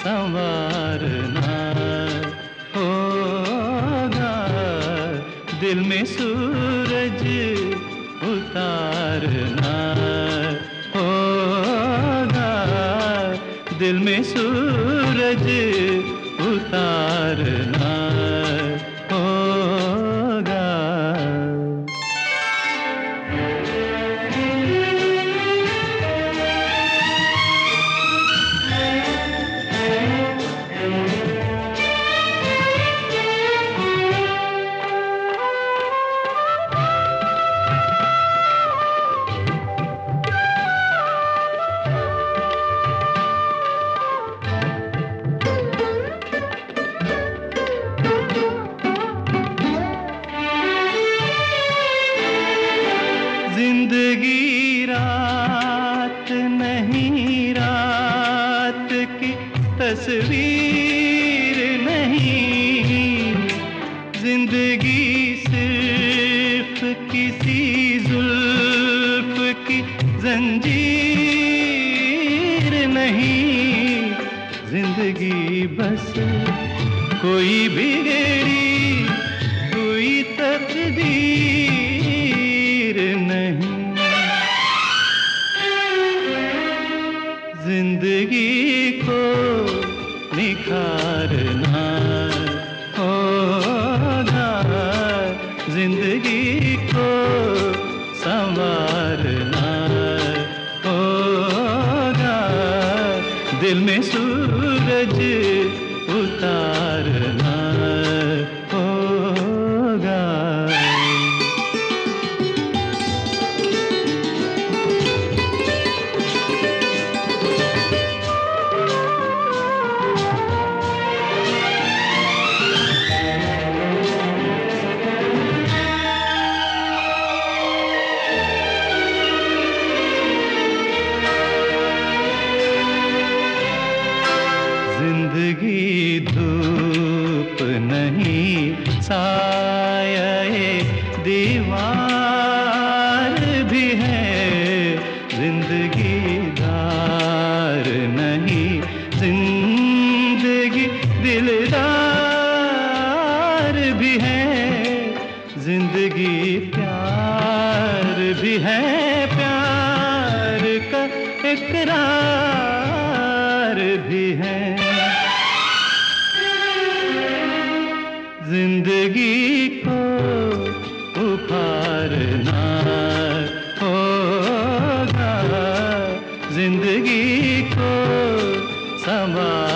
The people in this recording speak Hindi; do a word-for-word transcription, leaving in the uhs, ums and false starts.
संवारना होगा, दिल में सूरज उतारना होगा, दिल में सूरज उतारना होगा। जिंदगी रात नहीं, रात की तस्वीर नहीं, जिंदगी सिर्फ किसी जुल्फ की जंजीर नहीं, जिंदगी बस कोई बिगड़ी कोई तकदीर नहीं, जिंदगी को निखारना होगा, जिंदगी को संवारना होगा, दिल में सूरज उतारना होगा। जिंदगी धूप नहीं, साये दीवार भी है, जिंदगी दार नहीं, जिंदगी दिलदार भी है, जिंदगी प्यार भी है, प्यार का इकरार भी है, जिंदगी को उभारना होगा, जिंदगी को संवारना